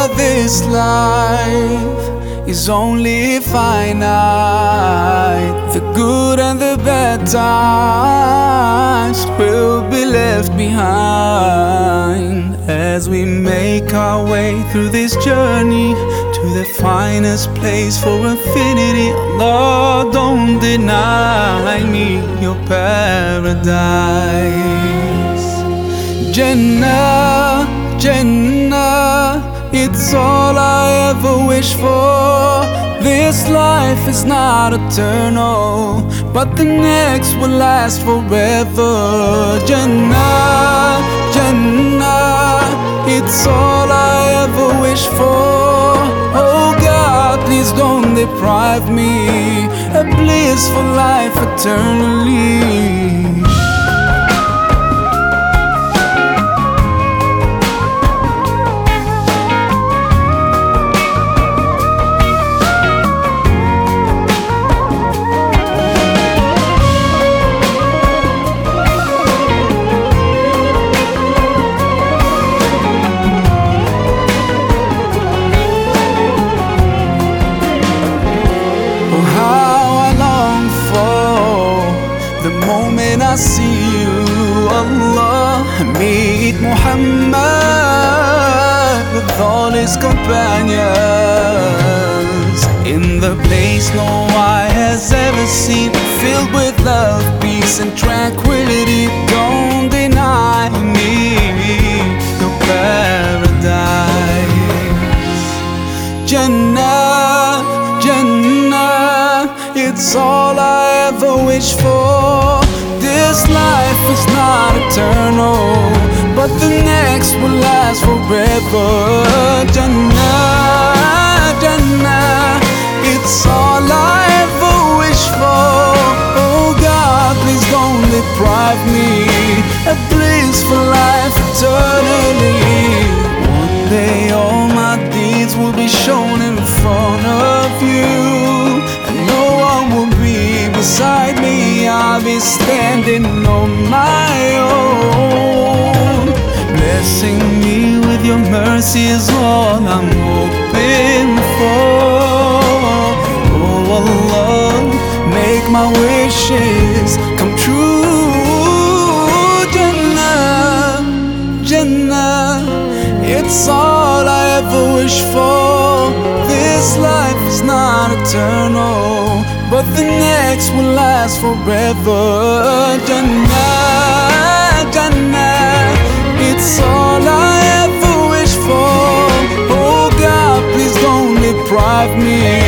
this life is only finite. The good and the bad times will be left behind as we make our way through this journey to the finest place for infinity. Lord, don't deny me your paradise. Jannah, Jannah, it's all I ever wish for. This life is not eternal, but the next will last forever. Jannah, Jannah, it's all I ever wish for. Oh God, please don't deprive me a blissful life eternally. The moment I see you, Allah, meet Muhammad with all his companions, in the place no eye has ever seen, filled with love, peace and tranquility. Don't deny me your paradise. Jannah, Jannah, it's all I ever wish for. This life is not eternal, but the next will last forever. Jannah, Jannah, it's all I ever wish for. Oh God, please don't deprive me a blissful life eternally. One day all my deeds will be shown in front of you, and no one will be beside me. I'll be standing on my own. Blessing me with your mercy is all I'm hoping for. Oh Allah, make my wishes come true. Jannah, Jannah, it's all I ever wish for. This life is not eternal, but the next will last forever. Jannah, Jannah, it's all I ever wish for. Oh God, please don't deprive me